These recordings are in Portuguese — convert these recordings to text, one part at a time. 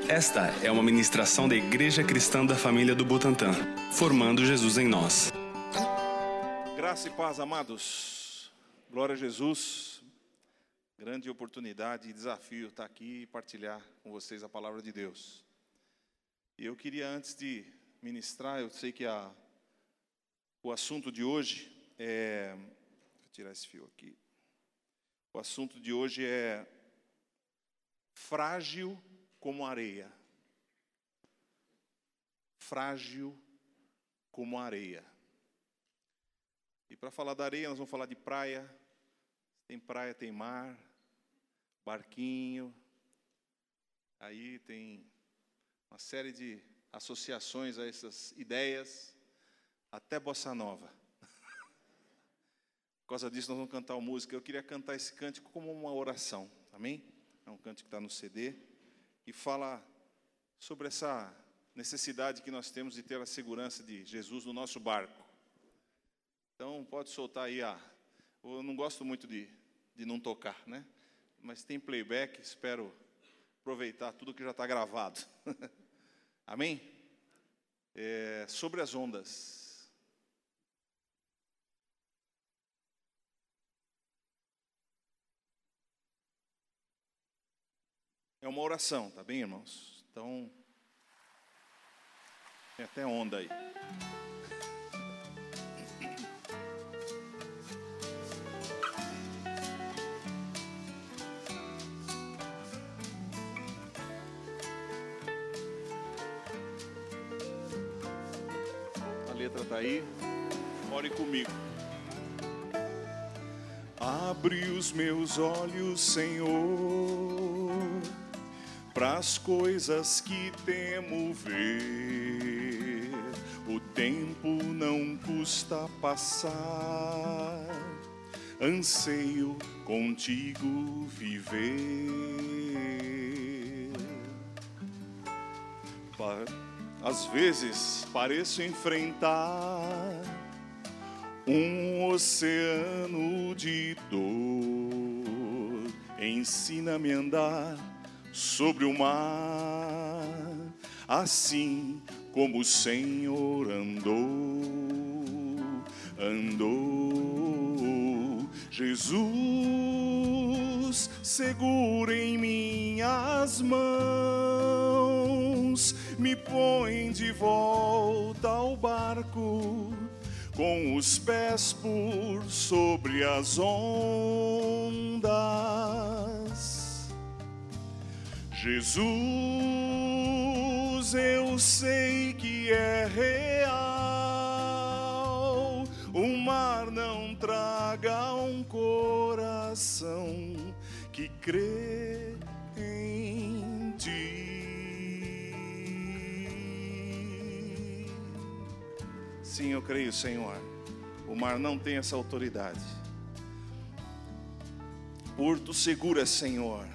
Esta é uma ministração da Igreja Cristã da Família do Butantã, formando Jesus em nós. Graça e paz, amados. Glória a Jesus. Grande oportunidade e desafio estar aqui e partilhar com vocês a palavra de Deus. E eu queria, antes de ministrar, eu sei que o assunto de hoje é... Vou tirar esse fio aqui. O assunto de hoje é frágil como areia. Frágil como areia. E para falar da areia, nós vamos falar de praia. Tem praia, tem mar, barquinho. Aí tem uma série de associações a essas ideias, até bossa nova. Por causa disso, nós vamos cantar uma música. Eu queria cantar esse cântico como uma oração, amém? É um cântico que está no CD e fala sobre essa necessidade que nós temos de ter a segurança de Jesus no nosso barco. Então, pode soltar aí. Eu não gosto muito de não tocar, né? Mas tem playback, espero aproveitar tudo que já está gravado. Amém? Sobre as ondas. É uma oração, tá bem, irmãos? Então, tem até onda aí. A letra está aí. Ore comigo. Abre os meus olhos, Senhor, pras coisas que temo ver. O tempo não custa passar, anseio contigo viver. Às vezes pareço enfrentar um oceano de dor. Ensina-me a andar sobre o mar, assim como o Senhor andou. Jesus, segura em minhas mãos, me põe de volta ao barco, com os pés por sobre as ondas. Jesus, eu sei que é real, o mar não traga um coração que crê em ti. Sim, eu creio, Senhor. O mar não tem essa autoridade. Porto seguro é, Senhor.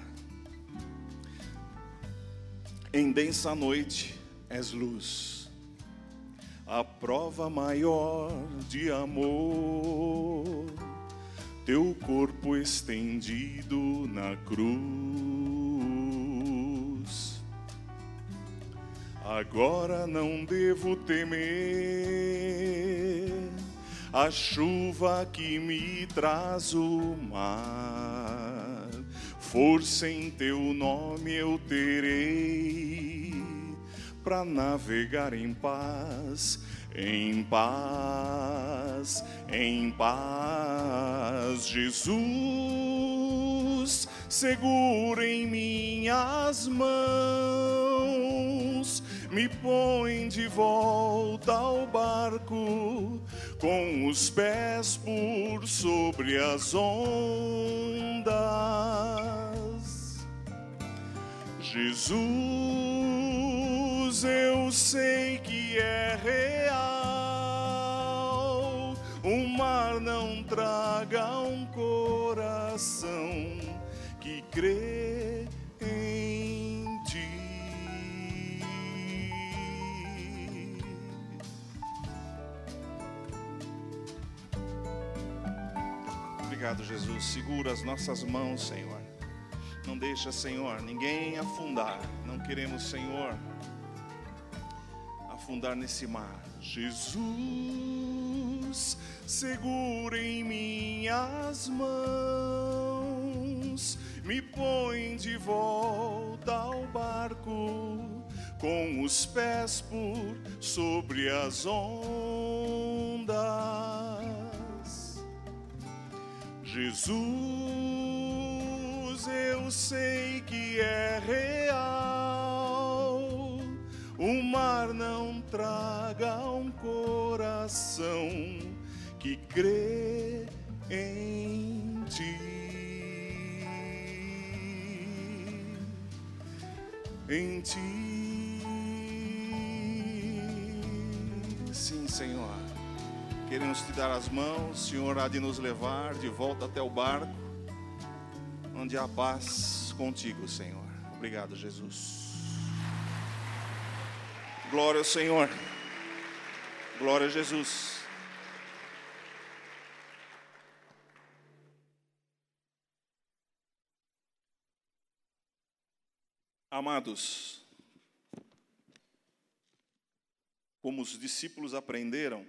Em densa noite és luz, a prova maior de amor, teu corpo estendido na cruz. Agora não devo temer a chuva que me traz o mar. Força em teu nome eu terei, pra navegar em paz, em paz, em paz. Jesus, segura em minhas mãos, me põe de volta ao barco, com os pés por sobre as ondas. Jesus, eu sei que é real, o mar não traga um coração que crê em ti. Obrigado, Jesus. Segura as nossas mãos, Senhor. Não deixa, Senhor, ninguém afundar. Não queremos, Senhor, afundar nesse mar. Jesus, segura em minhas mãos, me põe de volta ao barco, com os pés por sobre as ondas. Jesus, eu sei que é real, o mar não traga um coração que crê em Ti. Em Ti. Sim, Senhor, queremos Te dar as mãos. O Senhor há de nos levar de volta até o barco, onde há paz contigo, Senhor. Obrigado, Jesus. Glória ao Senhor. Glória a Jesus. Amados, como os discípulos aprenderam,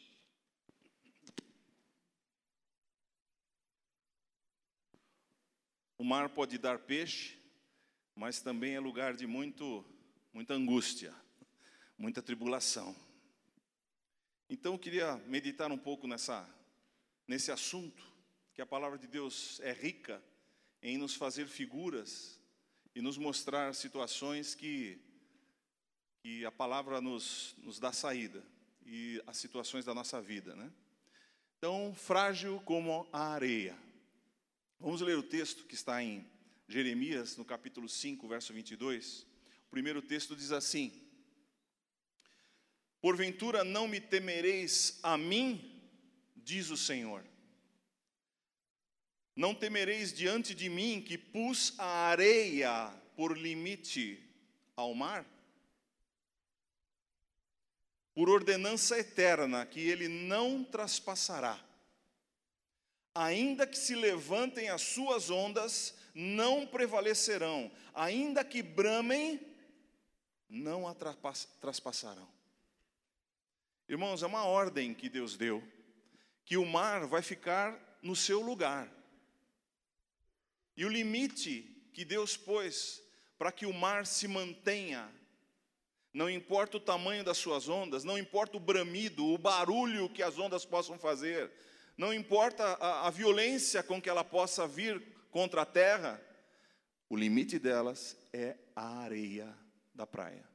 o mar pode dar peixe, mas também é lugar de muita angústia, muita tribulação. Então eu queria meditar um pouco nesse assunto, que a palavra de Deus é rica em nos fazer figuras e nos mostrar situações que a palavra nos dá saída, e as situações da nossa vida, né? Então, frágil como a areia. Vamos ler o texto que está em Jeremias, no capítulo 5, verso 22. O primeiro texto diz assim: porventura não me temereis a mim, diz o Senhor. Não temereis diante de mim, que pus a areia por limite ao mar? Por ordenança eterna, que ele não traspassará. Ainda que se levantem as suas ondas, não prevalecerão. Ainda que bramem, não a traspassarão. Irmãos, é uma ordem que Deus deu, que o mar vai ficar no seu lugar. E o limite que Deus pôs para que o mar se mantenha, não importa o tamanho das suas ondas, não importa o bramido, o barulho que as ondas possam fazer, não importa a violência com que ela possa vir contra a terra, o limite delas é a areia da praia.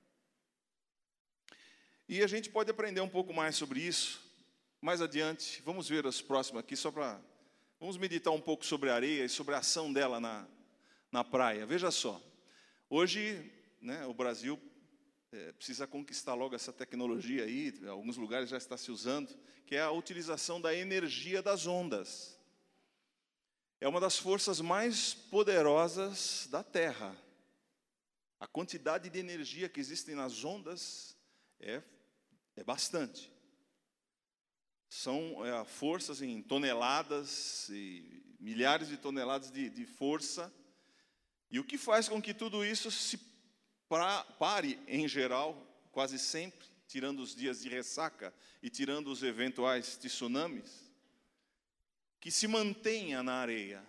E a gente pode aprender um pouco mais sobre isso mais adiante. Vamos ver as próximas aqui, vamos meditar um pouco sobre a areia e sobre a ação dela na praia. Veja só, hoje, né, o Brasil precisa conquistar logo essa tecnologia aí, em alguns lugares já está se usando, que é a utilização da energia das ondas. É uma das forças mais poderosas da Terra. A quantidade de energia que existe nas ondas é bastante. São forças em toneladas e milhares de toneladas de força. E o que faz com que tudo isso se pare, em geral, quase sempre, tirando os dias de ressaca e tirando os eventuais tsunamis, que se mantenha na areia.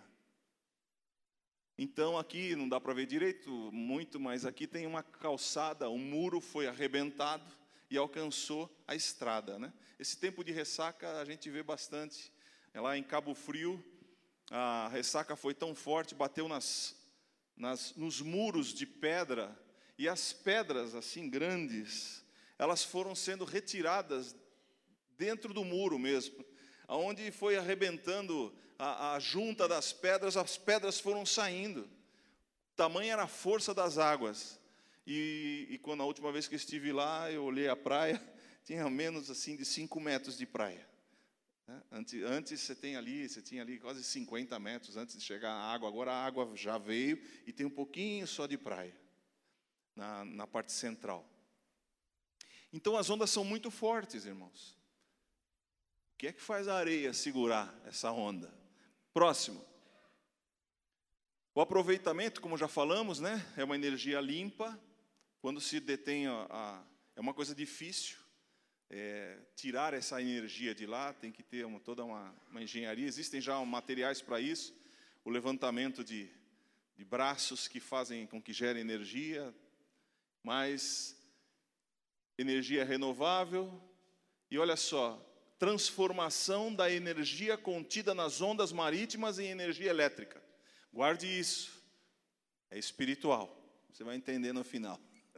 Então aqui não dá para ver direito muito, mas aqui tem uma calçada, um muro foi arrebentado e alcançou a estrada, né? Esse tempo de ressaca a gente vê bastante. Lá em Cabo Frio, a ressaca foi tão forte, bateu nos muros de pedra, e as pedras assim grandes, elas foram sendo retiradas dentro do muro mesmo, aonde foi arrebentando a junta das pedras, as pedras foram saindo. Tamanha era a força das águas. E quando a última vez que eu estive lá, eu olhei a praia, tinha menos assim de 5 metros de praia. Antes você tinha ali quase 50 metros antes de chegar a água. Agora a água já veio e tem um pouquinho só de praia na parte central. Então as ondas são muito fortes, irmãos. O que é que faz a areia segurar essa onda? Próximo. O aproveitamento, como já falamos, né, é uma energia limpa. Quando se detém é uma coisa difícil, tirar essa energia de lá, tem que ter toda uma engenharia. Existem já materiais para isso, o levantamento de braços que fazem com que gere energia, mas energia renovável. E olha só, transformação da energia contida nas ondas marítimas em energia elétrica. Guarde isso, é espiritual, você vai entender no final.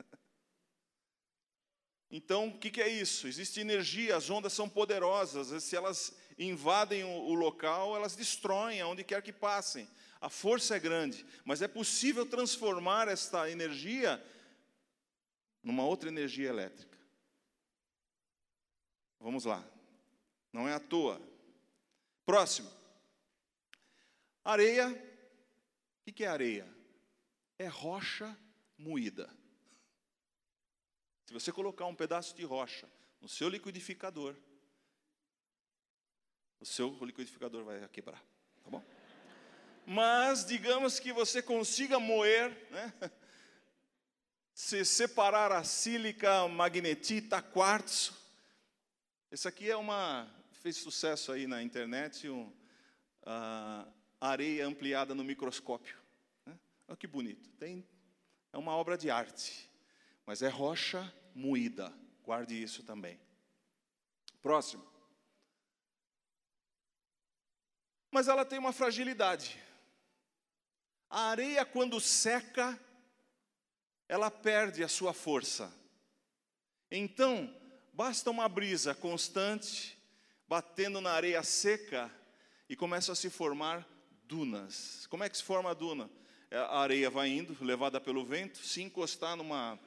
Então, o que é isso? Existe energia, as ondas são poderosas, se elas invadem o local, elas destroem aonde quer que passem. A força é grande, mas é possível transformar esta energia numa outra energia elétrica. Vamos lá, não é à toa. Próximo. Areia. O que é areia? É rocha moída. Se você colocar um pedaço de rocha no seu liquidificador, o seu liquidificador vai quebrar, tá bom? Mas, digamos que você consiga moer, né? Se separar a sílica, magnetita, quartzo. Esse aqui fez sucesso aí na internet, areia ampliada no microscópio. Né? Olha que bonito. É uma obra de arte, mas é rocha moída. Guarde isso também. Próximo. Mas ela tem uma fragilidade. A areia, quando seca, ela perde a sua força. Então, basta uma brisa constante, batendo na areia seca, e começa a se formar dunas. Como é que se forma a duna? A areia vai indo, levada pelo vento, se encostar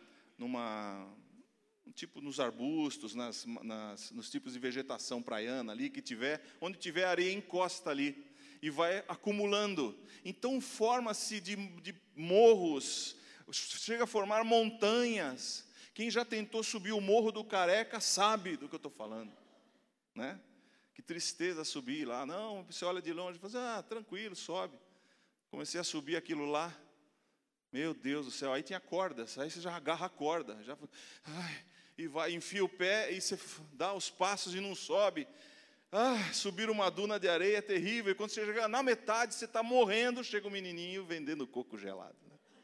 tipo nos arbustos, nos tipos de vegetação praiana ali que tiver, onde tiver areia encosta ali e vai acumulando. Então forma-se de morros, chega a formar montanhas. Quem já tentou subir o Morro do Careca sabe do que eu estou falando, né? Que tristeza subir lá. Não, você olha de longe e fala, tranquilo, sobe. Comecei a subir aquilo lá. Meu Deus do céu, aí tinha cordas, aí você já agarra a corda, e vai, enfia o pé, e você dá os passos e não sobe. Subir uma duna de areia é terrível, e quando você chega na metade, você está morrendo, chega um menininho vendendo coco gelado.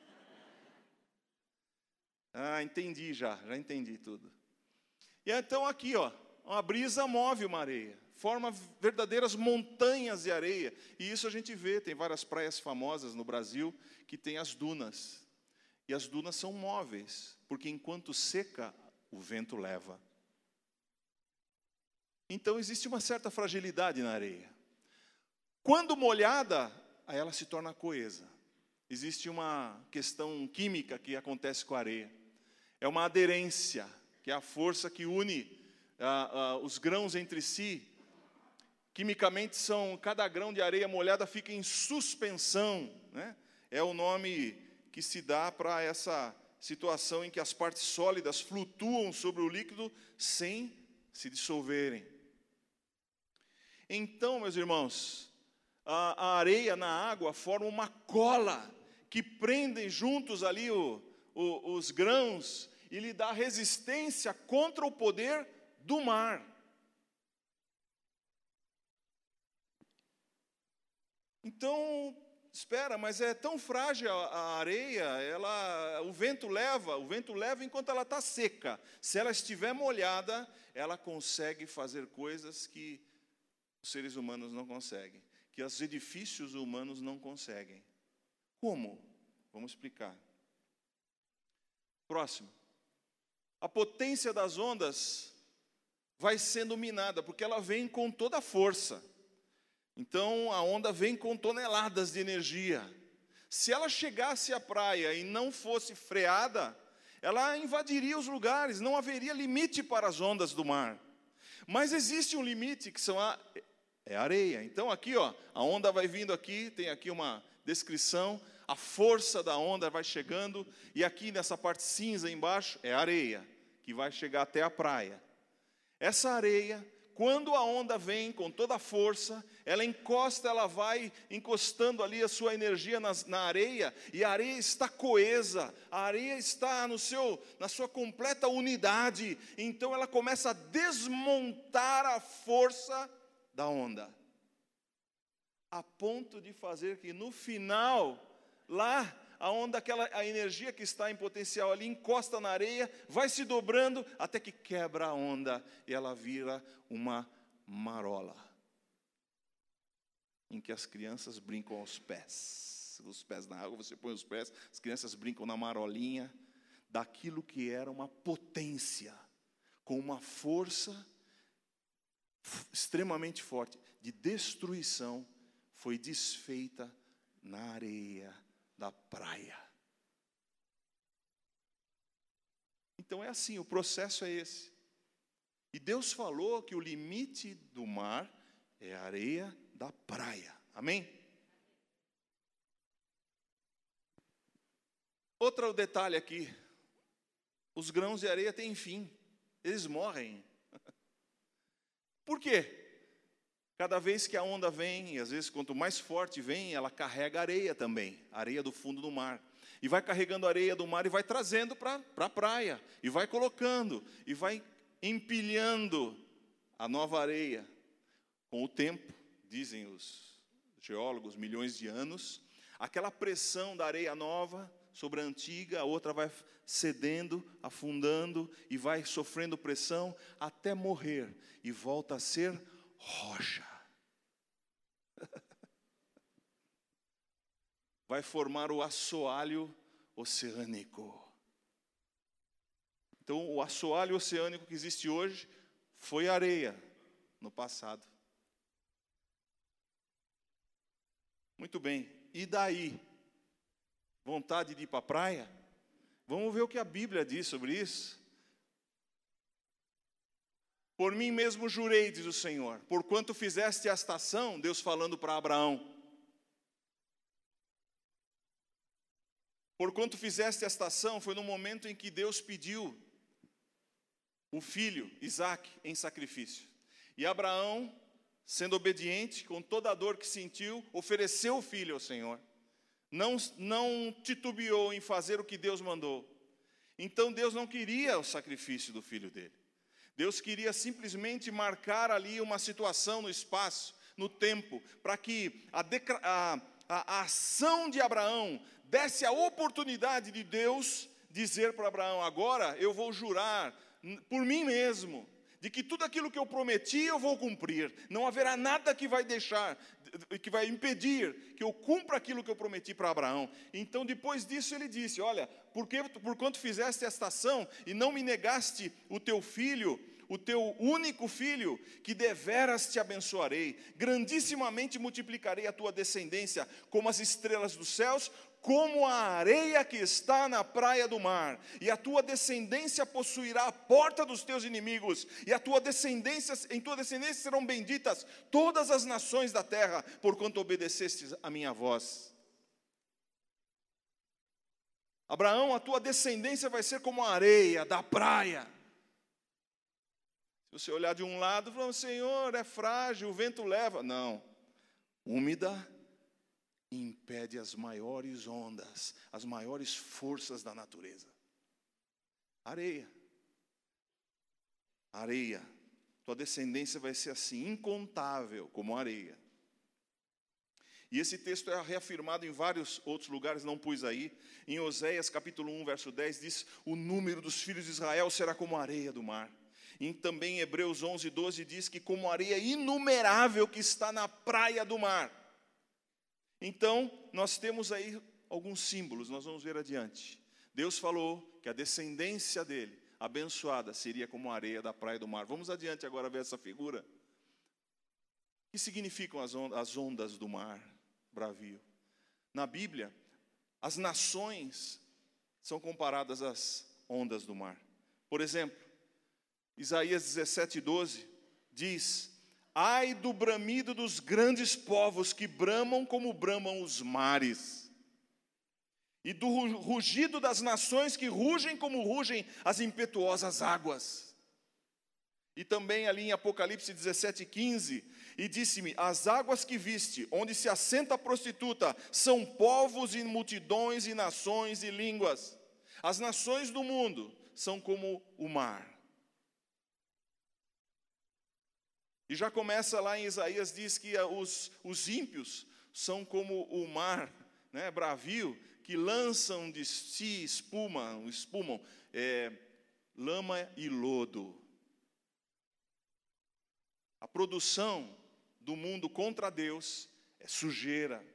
Né? Entendi já entendi tudo. E então aqui, uma brisa move uma areia, forma verdadeiras montanhas de areia. E isso a gente vê, tem várias praias famosas no Brasil que tem as dunas. E as dunas são móveis, porque enquanto seca, o vento leva. Então existe uma certa fragilidade na areia. Quando molhada, aí ela se torna coesa. Existe uma questão química que acontece com a areia. É uma aderência, que é a força que une os grãos entre si. Quimicamente, cada grão de areia molhada fica em suspensão, né? É o nome que se dá para essa situação em que as partes sólidas flutuam sobre o líquido sem se dissolverem. Então, meus irmãos, a areia na água forma uma cola que prendem juntos ali os grãos e lhe dá resistência contra o poder do mar. Então, espera, mas é tão frágil a areia, o vento leva enquanto ela está seca. Se ela estiver molhada, ela consegue fazer coisas que os seres humanos não conseguem, que os edifícios humanos não conseguem. Como? Vamos explicar. Próximo. A potência das ondas vai sendo minada, porque ela vem com toda a força. Então, a onda vem com toneladas de energia. Se ela chegasse à praia e não fosse freada, ela invadiria os lugares, não haveria limite para as ondas do mar. Mas existe um limite, que é a areia. Então, aqui, a onda vai vindo aqui, tem aqui uma descrição, a força da onda vai chegando, e aqui nessa parte cinza embaixo é a areia, que vai chegar até a praia. Essa areia, quando a onda vem com toda a força, ela encosta, ela vai encostando ali a sua energia na areia, e a areia está coesa, a areia está na sua completa unidade, então ela começa a desmontar a força da onda, a ponto de fazer que no final, lá, a onda, a energia que está em potencial ali, encosta na areia, vai se dobrando, até que quebra a onda, e ela vira uma marola, em que as crianças brincam aos pés. Os pés na água, você põe os pés, as crianças brincam na marolinha, daquilo que era uma potência, com uma força extremamente forte, de destruição, foi desfeita na areia da praia. Então é assim, o processo é esse. E Deus falou que o limite do mar é a areia da praia. Amém? Outro detalhe aqui. Os grãos de areia têm fim. Eles morrem. Por quê? Cada vez que a onda vem, e às vezes quanto mais forte vem, ela carrega areia também, areia do fundo do mar. E vai carregando areia do mar e vai trazendo para a praia. E vai colocando, e vai empilhando a nova areia. Com o tempo, dizem os geólogos, milhões de anos, aquela pressão da areia nova sobre a antiga, a outra vai cedendo, afundando, e vai sofrendo pressão até morrer. E volta a ser rocha. Vai formar o assoalho oceânico. Então, o assoalho oceânico que existe hoje foi areia no passado. Muito bem. E daí? Vontade de ir para a praia? Vamos ver o que a Bíblia diz sobre isso. Por mim mesmo jurei, diz o Senhor, porquanto fizeste esta ação, Deus falando para Abraão. Porquanto fizeste esta ação, foi no momento em que Deus pediu o filho, Isaque, em sacrifício. E Abraão, sendo obediente, com toda a dor que sentiu, ofereceu o filho ao Senhor. Não titubeou em fazer o que Deus mandou. Então Deus não queria o sacrifício do filho dele. Deus queria simplesmente marcar ali uma situação no espaço, no tempo, para que a ação de Abraão desse a oportunidade de Deus dizer para Abraão: agora eu vou jurar por mim mesmo, de que tudo aquilo que eu prometi eu vou cumprir. Não haverá nada que vai impedir que eu cumpra aquilo que eu prometi para Abraão. Então depois disso ele disse: olha, porquanto fizeste esta ação e não me negaste o teu filho, o teu único filho, que deveras te abençoarei, grandissimamente multiplicarei a tua descendência como as estrelas dos céus, como a areia que está na praia do mar, e a tua descendência possuirá a porta dos teus inimigos, e em tua descendência serão benditas todas as nações da terra, porquanto obedecestes a minha voz. Abraão, a tua descendência vai ser como a areia da praia. Se você olhar de um lado, fala: Senhor, é frágil, o vento leva. Não, úmida, impede as maiores ondas, as maiores forças da natureza. Areia. Areia. Tua descendência vai ser assim, incontável como areia. E esse texto é reafirmado em vários outros lugares, não pus aí. Em Oséias capítulo 1, verso 10, diz: o número dos filhos de Israel será como a areia do mar. E também em Hebreus 11, 12 diz que como areia inumerável que está na praia do mar. Então, nós temos aí alguns símbolos, nós vamos ver adiante. Deus falou que a descendência dele, abençoada, seria como a areia da praia do mar. Vamos adiante agora ver essa figura. O que significam as ondas do mar bravio? Na Bíblia, as nações são comparadas às ondas do mar. Por exemplo, Isaías 17, 12 diz: ai do bramido dos grandes povos que bramam como bramam os mares, e do rugido das nações que rugem como rugem as impetuosas águas. E também ali em Apocalipse 17:15, e disse-me: as águas que viste, onde se assenta a prostituta, são povos e multidões e nações e línguas. As nações do mundo são como o mar. E já começa lá em Isaías, diz que os ímpios são como o mar, né, bravio, que lançam de si espumam lama e lodo. A produção do mundo contra Deus é sujeira.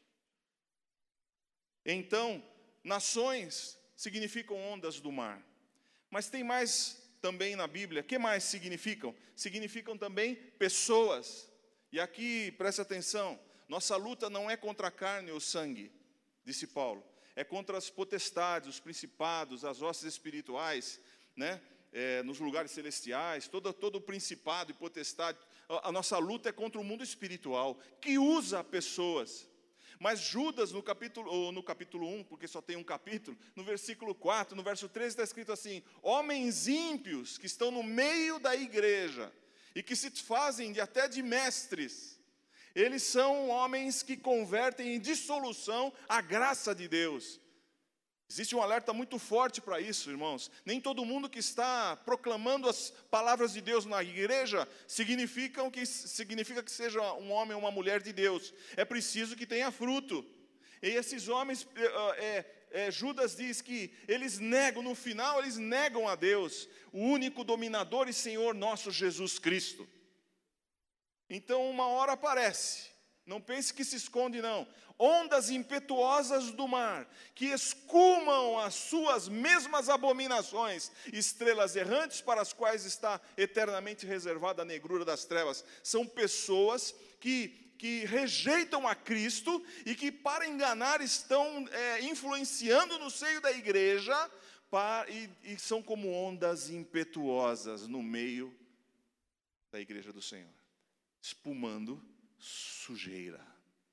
Então, nações significam ondas do mar. Mas tem mais também na Bíblia. O que mais significam? Significam também pessoas. E aqui, preste atenção, nossa luta não é contra a carne ou sangue, disse Paulo. É contra as potestades, os principados, as hostes espirituais, né? Nos lugares celestiais, todo o principado e potestade. A nossa luta é contra o mundo espiritual, que usa pessoas. Mas Judas, no capítulo 1, porque só tem um capítulo, no versículo 4, no verso 13, está escrito assim: homens ímpios que estão no meio da igreja, e que se fazem até de mestres, eles são homens que convertem em dissolução a graça de Deus. Existe um alerta muito forte para isso, irmãos. Nem todo mundo que está proclamando as palavras de Deus na igreja significa que seja um homem ou uma mulher de Deus. É preciso que tenha fruto. E esses homens, Judas diz que eles negam, no final eles negam a Deus, o único dominador e Senhor nosso Jesus Cristo. Então uma hora aparece, não pense que se esconde não, ondas impetuosas do mar, que escumam as suas mesmas abominações, estrelas errantes para as quais está eternamente reservada a negrura das trevas. São pessoas que rejeitam a Cristo e que para enganar estão influenciando no seio da igreja e são como ondas impetuosas no meio da igreja do Senhor, espumando sujeira.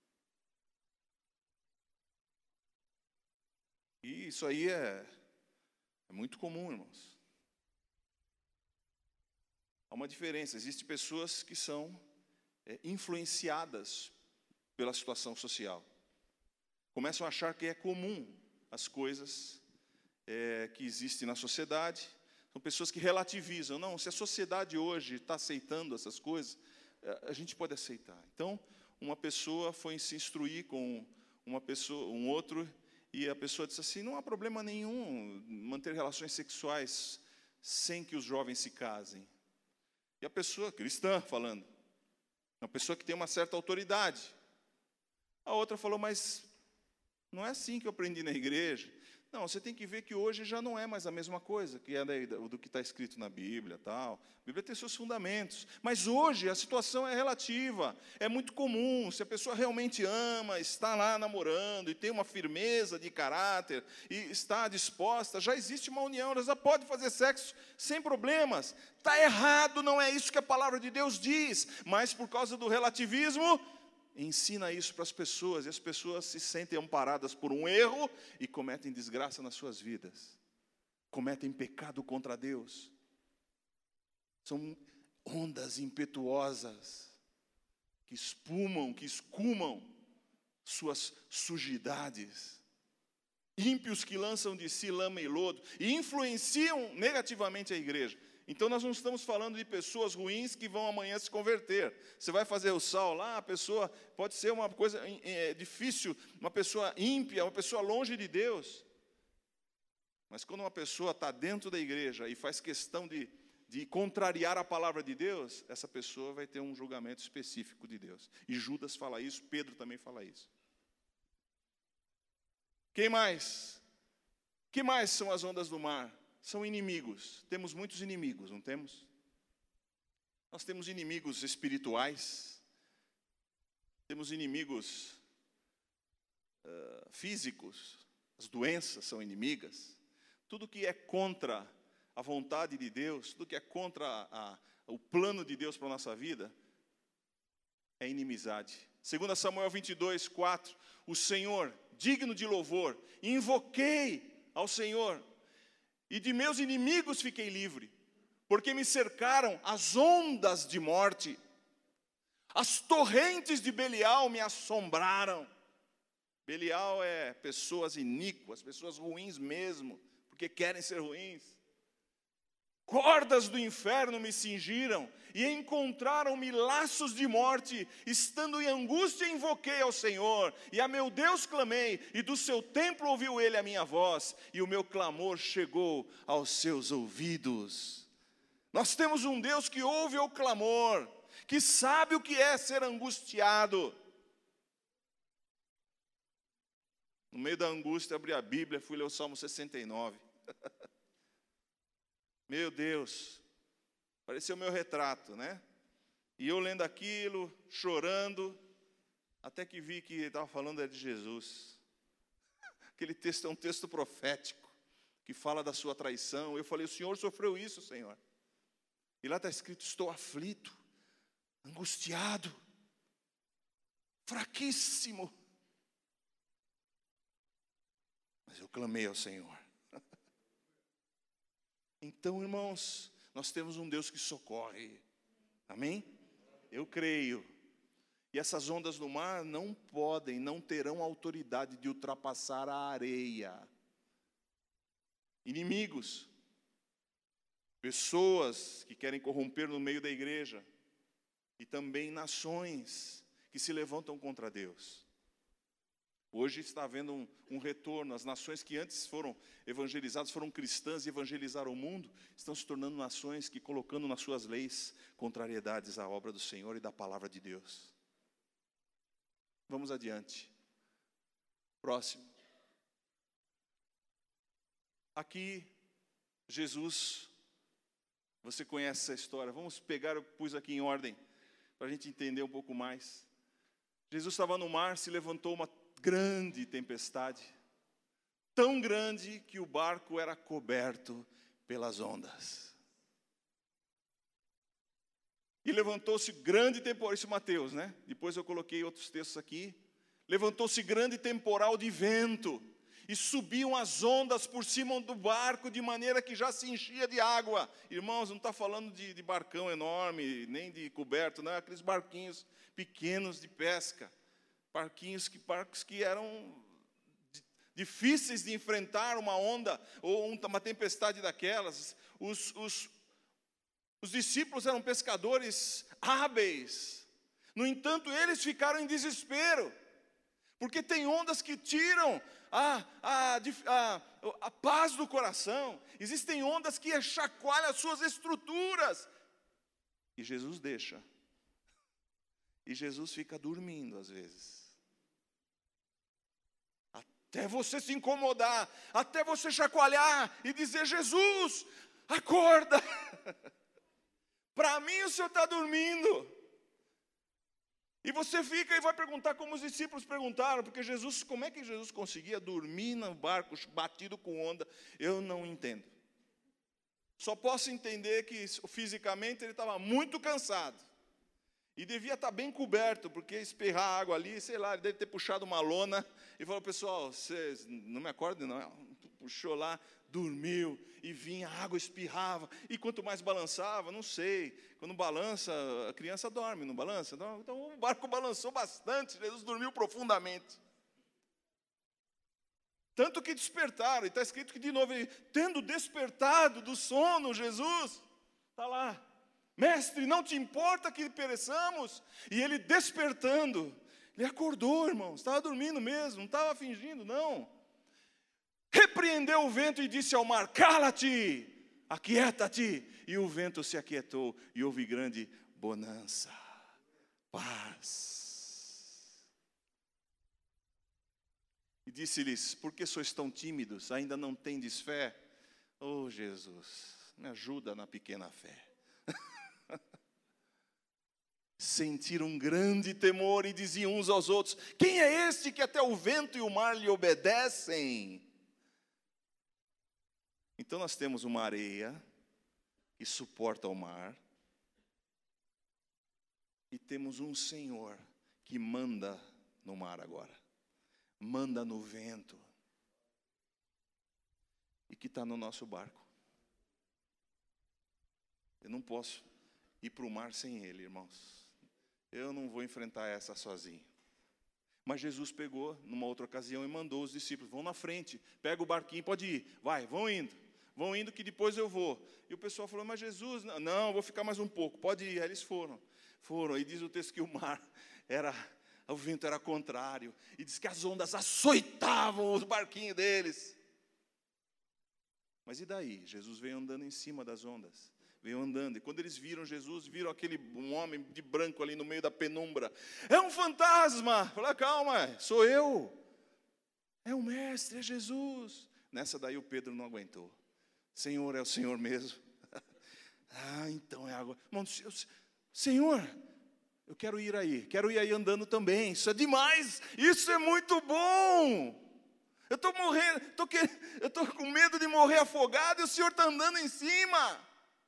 E isso aí é muito comum, irmãos. Há uma diferença. Existem pessoas que são influenciadas pela situação social. Começam a achar que é comum as coisas que existem na sociedade. São pessoas que relativizam. Não, se a sociedade hoje está aceitando essas coisas, a gente pode aceitar. Então, uma pessoa foi se instruir com um outro, e a pessoa disse assim: não há problema nenhum manter relações sexuais sem que os jovens se casem. E a pessoa cristã falando, uma pessoa que tem uma certa autoridade. A outra falou: mas não é assim que eu aprendi na igreja. Não, você tem que ver que hoje já não é mais a mesma coisa que é do que está escrito na Bíblia, tal. A Bíblia tem seus fundamentos, mas hoje a situação é relativa, é muito comum. Se a pessoa realmente ama, está lá namorando e tem uma firmeza de caráter e está disposta, já existe uma união, ela já pode fazer sexo sem problemas. Está errado, não é isso que a palavra de Deus diz, mas por causa do relativismo, ensina isso para as pessoas, e as pessoas se sentem amparadas por um erro e cometem desgraça nas suas vidas, cometem pecado contra Deus. São ondas impetuosas que espumam, que escumam suas sujidades, ímpios que lançam de si lama e lodo e influenciam negativamente a igreja. Então nós não estamos falando de pessoas ruins que vão amanhã se converter. Você vai fazer o sal lá, a pessoa pode ser uma coisa difícil, uma pessoa ímpia, uma pessoa longe de Deus. Mas quando uma pessoa está dentro da igreja e faz questão de contrariar a palavra de Deus, essa pessoa vai ter um julgamento específico de Deus. E Judas fala isso, Pedro também fala isso. Quem mais? Que mais são as ondas do mar? São inimigos. Temos muitos inimigos, não temos? Nós temos inimigos espirituais, temos inimigos físicos, as doenças são inimigas. Tudo que é contra a vontade de Deus, tudo que é contra o plano de Deus para a nossa vida, é inimizade. 2 Samuel 22, 4, o Senhor, digno de louvor, invoquei ao Senhor, e de meus inimigos fiquei livre. porque me cercaram as ondas de morte. As torrentes de Belial me assombraram. Belial é pessoas iníquas, pessoas ruins mesmo, porque querem ser ruins. Cordas do inferno me cingiram e encontraram-me laços de morte. Estando em angústia, invoquei ao Senhor, e a meu Deus clamei, e do seu templo ouviu ele a minha voz, e o meu clamor chegou aos seus ouvidos. Nós temos um Deus que ouve o clamor, que sabe o que é ser angustiado. No meio da angústia, abri a Bíblia, fui ler o Salmo 69. Meu Deus, pareceu meu retrato, né? E eu lendo aquilo, chorando, até que vi que ele estava falando de Jesus. Aquele texto é um texto profético, que fala da sua traição. Eu falei, o Senhor sofreu isso, Senhor. E lá está escrito, estou aflito, angustiado, fraquíssimo. Mas eu clamei ao Senhor. Então, irmãos, nós temos um Deus que socorre. Amém? Eu creio. E essas ondas do mar não podem, não terão autoridade de ultrapassar a areia. Inimigos, pessoas que querem corromper no meio da igreja, e também nações que se levantam contra Deus. Hoje está havendo um retorno. As nações que antes foram evangelizadas, foram cristãs e evangelizaram o mundo, estão se tornando nações que, colocando nas suas leis contrariedades à obra do Senhor e da palavra de Deus. Vamos adiante. Próximo. Aqui, Jesus, você conhece essa história. Vamos pegar, eu pus aqui em ordem, para a gente entender um pouco mais. Jesus estava no mar, se levantou uma grande tempestade, tão grande que o barco era coberto pelas ondas. E levantou-se grande temporal, isso é Mateus, né? Depois eu coloquei outros textos aqui. Levantou-se grande temporal de vento, e subiam as ondas por cima do barco, de maneira que já se enchia de água. Irmãos, não está falando de barcão enorme, nem de coberto, não, é aqueles barquinhos pequenos de pesca. Barcos que eram difíceis de enfrentar uma onda ou uma tempestade daquelas. Os discípulos eram pescadores hábeis. No entanto, eles ficaram em desespero, porque tem ondas que tiram a paz do coração. Existem ondas que chacoalham as suas estruturas. E Jesus deixa. E Jesus fica dormindo às vezes. Até você se incomodar, até você chacoalhar e dizer, Jesus, acorda. Para mim o Senhor está dormindo. E você fica e vai perguntar como os discípulos perguntaram, porque Jesus, como é que Jesus conseguia dormir no barco batido com onda? Eu não entendo. Só posso entender que fisicamente ele estava muito cansado. E devia estar bem coberto, porque espirrar água ali, sei lá, ele deve ter puxado uma lona e falou, pessoal, vocês não me acordem não. Puxou lá, dormiu, e vinha, a água espirrava, e quanto mais balançava, não sei, quando balança, a criança dorme, não balança? Então o barco balançou bastante, Jesus dormiu profundamente. Tanto que despertaram, e está escrito que de novo, tendo despertado do sono, Jesus, está lá, mestre, não te importa que pereçamos? E ele despertando, ele acordou, irmãos, estava dormindo mesmo, não estava fingindo, não. Repreendeu o vento e disse ao mar, cala-te, aquieta-te. E o vento se aquietou e houve grande bonança, paz. E disse-lhes, por que sois tão tímidos? Ainda não tendes fé? Oh Jesus, me ajuda na pequena fé. Sentiram um grande temor e diziam uns aos outros, quem é este que até o vento e o mar lhe obedecem? Então nós temos uma areia que suporta o mar, e temos um Senhor que manda no mar agora, manda no vento, e que está no nosso barco. Eu não posso ir para o mar sem ele, irmãos. Eu não vou enfrentar essa sozinho. Mas Jesus pegou, numa outra ocasião, e mandou os discípulos: vão na frente, pega o barquinho, pode ir, vai, vão indo que depois eu vou. E o pessoal falou: mas Jesus, não, vou ficar mais um pouco, pode ir. Aí eles foram, e diz o texto que o vento era contrário, e diz que as ondas açoitavam os barquinhos deles. Mas e daí? Jesus veio andando em cima das ondas. Veio andando, e quando eles viram Jesus, viram um homem de branco ali no meio da penumbra. É um fantasma! Falaram: calma, sou eu. É o mestre, é Jesus. Nessa daí o Pedro não aguentou. Senhor, é o Senhor mesmo? Então é agora. Senhor, eu quero ir aí andando também. Isso é demais, isso é muito bom. Eu estou morrendo, eu estou com medo de morrer afogado e o Senhor está andando em cima.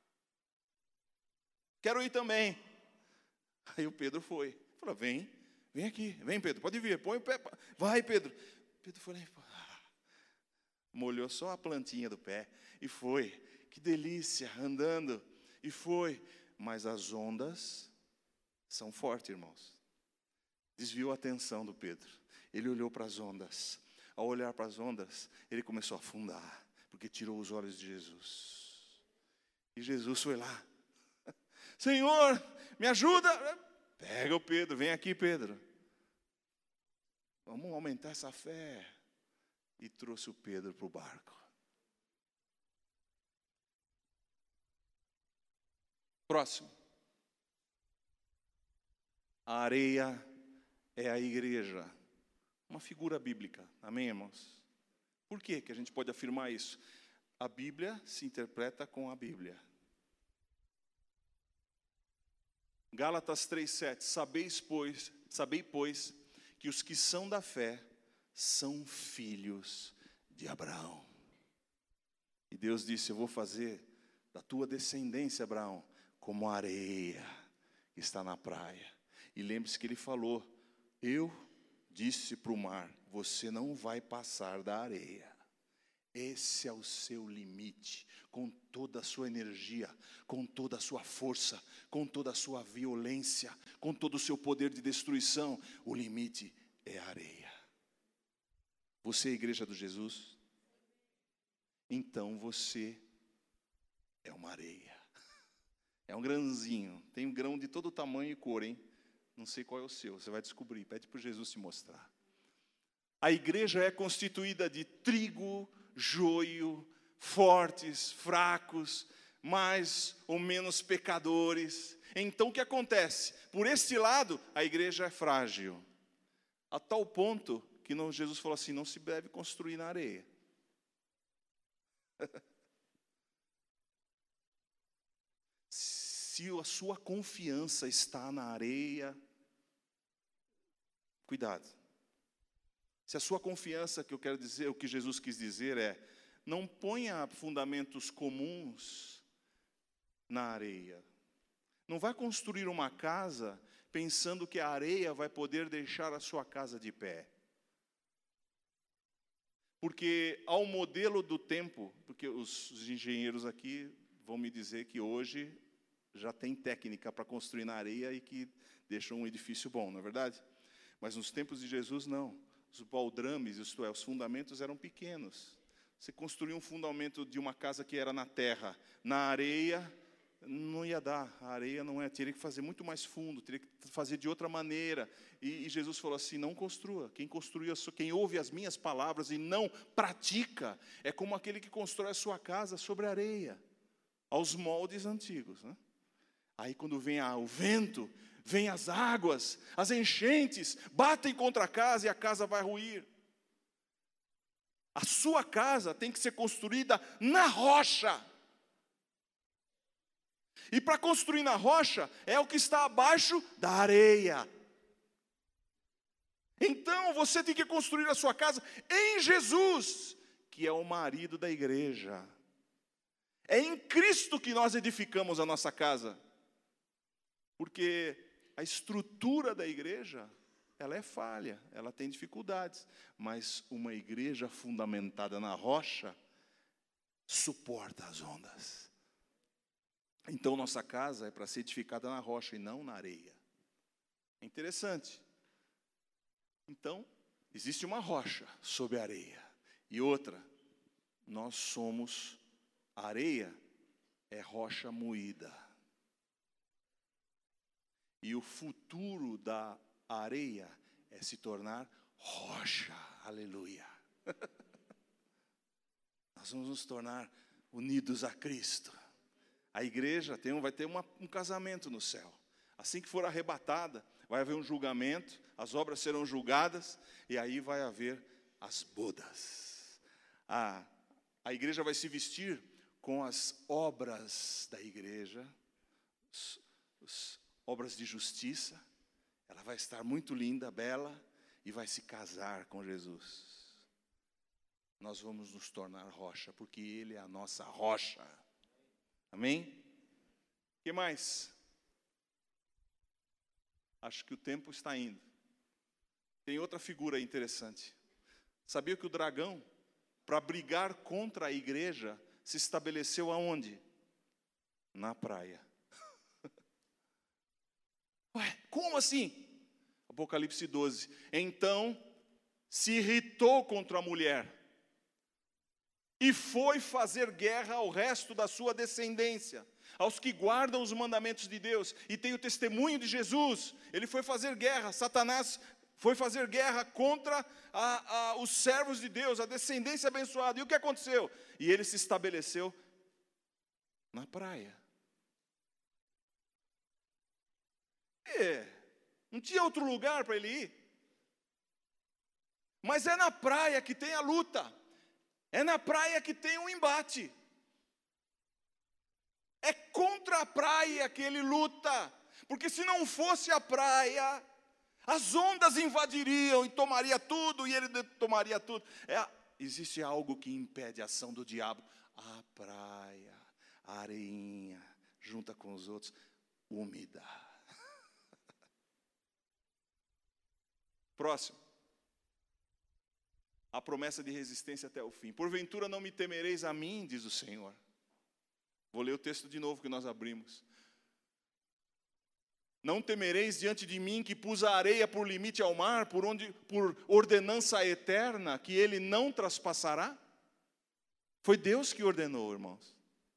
Quero ir também. Aí o Pedro foi. Falou: vem aqui, vem Pedro, pode vir, põe o pé. Vai Pedro. Pedro foi lá e molhou só a plantinha do pé e foi. Que delícia, andando. E foi. Mas as ondas são fortes, irmãos. Desviou a atenção do Pedro. Ele olhou para as ondas. Ao olhar para as ondas, ele começou a afundar, porque tirou os olhos de Jesus. E Jesus foi lá: Senhor, me ajuda. Pega o Pedro, vem aqui Pedro. Vamos aumentar essa fé. E trouxe o Pedro para o barco. Próximo. A areia é a igreja. Uma figura bíblica, amém, irmãos? Por que a gente pode afirmar isso? A Bíblia se interpreta com a Bíblia. Gálatas 3,7, sabei, pois, que os que são da fé são filhos de Abraão. E Deus disse: eu vou fazer da tua descendência, Abraão, como a areia que está na praia. E lembre-se que ele falou: eu disse para o mar, você não vai passar da areia. Esse é o seu limite, com toda a sua energia, com toda a sua força, com toda a sua violência, com todo o seu poder de destruição. O limite é a areia. Você é a igreja do Jesus? Então você é uma areia. É um grãozinho, tem um grão de todo tamanho e cor, hein? Não sei qual é o seu, você vai descobrir, pede para Jesus te mostrar. A igreja é constituída de trigo, joio, fortes, fracos, mais ou menos pecadores. Então o que acontece? Por este lado, a igreja é frágil. A tal ponto que Jesus falou assim: não se deve construir na areia. Se a sua confiança está na areia, cuidado. Se a sua confiança, que eu quero dizer, o que Jesus quis dizer é: não ponha fundamentos comuns na areia. Não vai construir uma casa pensando que a areia vai poder deixar a sua casa de pé. Porque ao modelo do tempo, porque os engenheiros aqui vão me dizer que hoje já tem técnica para construir na areia e que deixam um edifício bom, não é verdade? Mas nos tempos de Jesus, não. Os baldrames, isto é, os fundamentos eram pequenos. Você construía um fundamento de uma casa que era na terra, na areia, não ia dar. A areia não é, teria que fazer muito mais fundo, teria que fazer de outra maneira. E Jesus falou assim: não construa. Quem ouve as minhas palavras e não pratica, é como aquele que constrói a sua casa sobre a areia, aos moldes antigos, né? Aí quando vem o vento, vem as águas, as enchentes, batem contra a casa e a casa vai ruir. A sua casa tem que ser construída na rocha. E para construir na rocha é o que está abaixo da areia. Então você tem que construir a sua casa em Jesus, que é o marido da igreja. É em Cristo que nós edificamos a nossa casa. Porque a estrutura da igreja, ela é falha, ela tem dificuldades. Mas uma igreja fundamentada na rocha suporta as ondas. Então nossa casa é para ser edificada na rocha e não na areia. É interessante. Então, existe uma rocha sob a areia. E outra, nós somos, a areia é rocha moída. E o futuro da areia é se tornar rocha. Aleluia. Nós vamos nos tornar unidos a Cristo. A igreja vai ter um casamento no céu. Assim que for arrebatada, vai haver um julgamento, as obras serão julgadas, e aí vai haver as bodas. A igreja vai se vestir com as obras da igreja, as obras de justiça. Ela vai estar muito linda, bela, e vai se casar com Jesus. Nós vamos nos tornar rocha, porque Ele é a nossa rocha. Amém? O que mais? Acho que o tempo está indo. Tem outra figura interessante. Sabia que o dragão, para brigar contra a igreja, se estabeleceu aonde? Na praia. Ué, como assim? Apocalipse 12. Então se irritou contra a mulher e foi fazer guerra ao resto da sua descendência, aos que guardam os mandamentos de Deus e têm o testemunho de Jesus. Ele foi fazer guerra, Satanás foi fazer guerra contra os servos de Deus, a descendência abençoada. E o que aconteceu? E ele se estabeleceu na praia. Não tinha outro lugar para ele ir. Mas é na praia que tem a luta. É na praia que tem um embate. É contra a praia que ele luta. Porque se não fosse a praia, as ondas invadiriam e tomaria tudo, e ele tomaria tudo. Existe algo que impede a ação do diabo. A praia, a areinha, junta com os outros, úmida. Próximo. A promessa de resistência até o fim. Porventura não me temereis a mim, diz o Senhor. Vou ler o texto de novo que nós abrimos. Não temereis diante de mim, que pus a areia por limite ao mar, por ordenança eterna, que ele não traspassará? Foi Deus que ordenou, irmãos.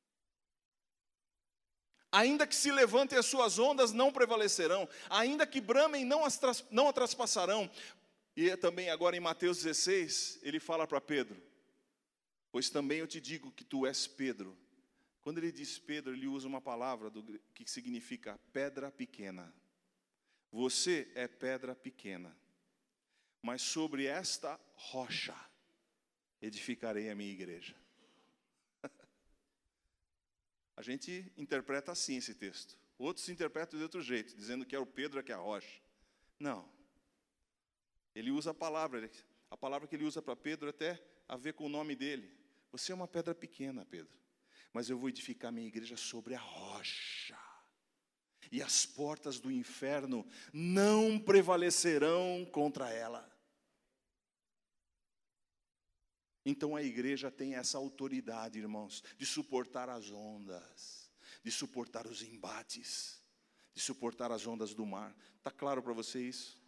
Ainda que se levantem as suas ondas, não prevalecerão. Ainda que bramem, não a traspassarão. E também agora em Mateus 16, ele fala para Pedro: pois também eu te digo que tu és Pedro. Quando ele diz Pedro, ele usa uma palavra que significa pedra pequena. Você é pedra pequena, mas sobre esta rocha edificarei a minha igreja. A gente interpreta assim esse texto. Outros interpretam de outro jeito, dizendo que é o Pedro que é a rocha. Não. Ele usa a palavra que ele usa para Pedro até a ver com o nome dele. Você é uma pedra pequena, Pedro, mas eu vou edificar minha igreja sobre a rocha. E as portas do inferno não prevalecerão contra ela. Então a igreja tem essa autoridade, irmãos, de suportar as ondas, de suportar os embates, de suportar as ondas do mar. Está claro para você isso?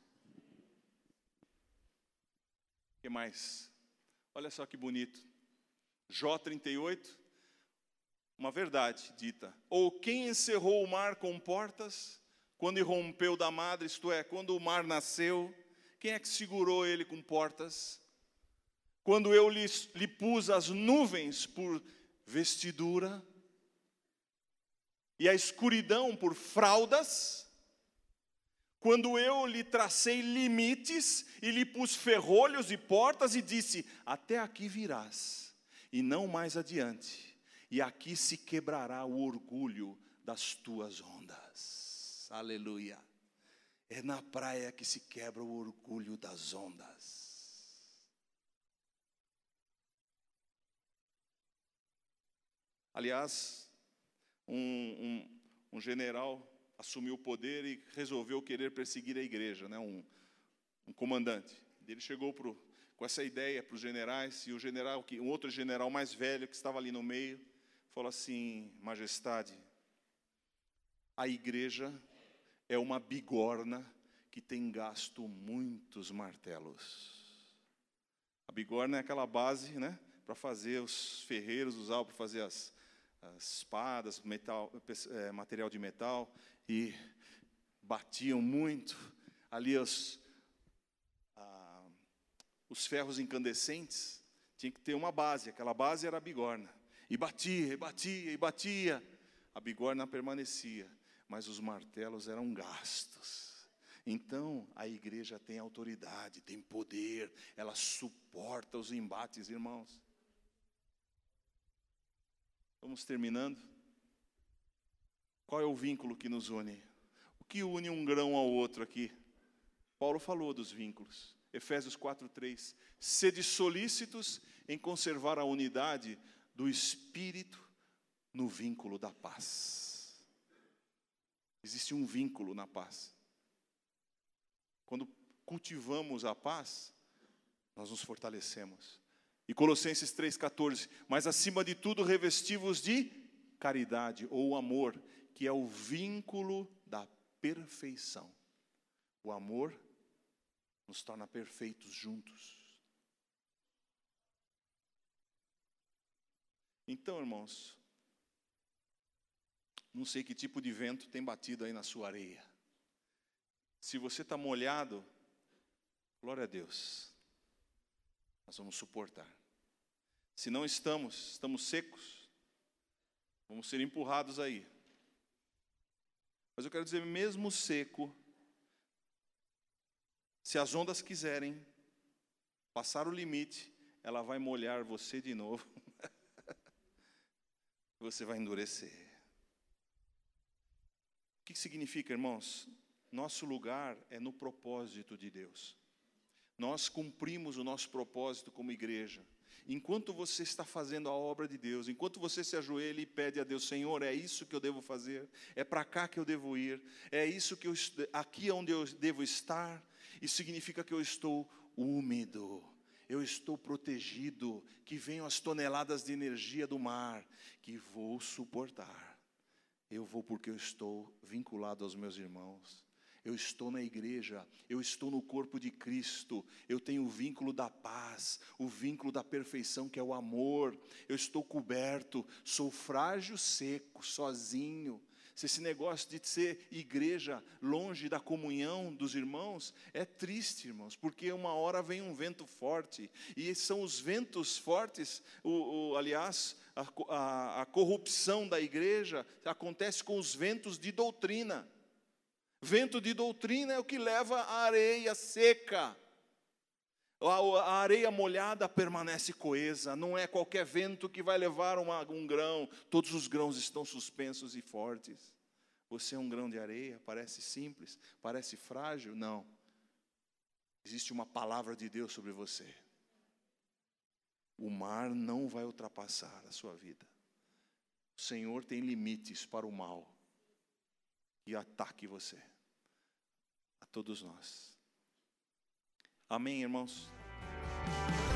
O que mais? Olha só que bonito. Jó 38, uma verdade dita. Ou quem encerrou o mar com portas, quando irrompeu da madre, isto é, quando o mar nasceu, quem é que segurou ele com portas? Quando eu lhe pus as nuvens por vestidura, e a escuridão por fraldas, quando eu lhe tracei limites, e lhe pus ferrolhos e portas, e disse, até aqui virás, e não mais adiante, e aqui se quebrará o orgulho das tuas ondas. Aleluia. É na praia que se quebra o orgulho das ondas. Aliás, um general assumiu o poder e resolveu querer perseguir a igreja, né? um comandante. Ele chegou com essa ideia para os generais, e um outro general mais velho, que estava ali no meio, falou assim, majestade, A igreja é uma bigorna que tem gasto muitos martelos. A bigorna é aquela base, né, para fazer, os ferreiros usavam para fazer as espadas, material de metal, e batiam muito ali os ferros incandescentes. Tinha que ter uma base, aquela base era a bigorna, e batia, e batia, e batia. A bigorna permanecia, mas os martelos eram gastos. Então, a igreja tem autoridade, tem poder, ela suporta os embates, irmãos. Vamos terminando. Qual é o vínculo que nos une? O que une um grão ao outro aqui? Paulo falou dos vínculos. Efésios 4:3. Sede solícitos em conservar a unidade do Espírito no vínculo da paz. Existe um vínculo na paz. Quando cultivamos a paz, nós nos fortalecemos. E Colossenses 3:14, mas acima de tudo revesti-vos de caridade ou amor, que é o vínculo da perfeição. O amor nos torna perfeitos juntos. Então, irmãos, não sei que tipo de vento tem batido aí na sua areia. Se você está molhado, glória a Deus, nós vamos suportar. Se não estamos secos, vamos ser empurrados aí. Mas eu quero dizer, mesmo seco, se as ondas quiserem passar o limite, ela vai molhar você de novo. Você vai endurecer. O que significa, irmãos? Nosso lugar é no propósito de Deus. Nós cumprimos o nosso propósito como igreja. Enquanto você está fazendo a obra de Deus, enquanto você se ajoelha e pede a Deus, Senhor, é isso que eu devo fazer, é para cá que eu devo ir, é isso que aqui é onde eu devo estar, isso significa que eu estou úmido, eu estou protegido, que venham as toneladas de energia do mar, que vou suportar. Eu vou porque eu estou vinculado aos meus irmãos. Eu estou na igreja, eu estou no corpo de Cristo, eu tenho o vínculo da paz, o vínculo da perfeição que é o amor, eu estou coberto, sou frágil, seco, sozinho. Se esse negócio de ser igreja longe da comunhão dos irmãos, é triste, irmãos, porque uma hora vem um vento forte, e são os ventos fortes, aliás, a corrupção da igreja acontece com os ventos de doutrina. Vento de doutrina é o que leva a areia seca. A areia molhada permanece coesa. Não é qualquer vento que vai levar um grão. Todos os grãos estão suspensos e fortes. Você é um grão de areia, parece simples, parece frágil. Não. Existe uma palavra de Deus sobre você. O mar não vai ultrapassar a sua vida. O Senhor tem limites para o mal e ataque você, a todos nós. Amém, irmãos?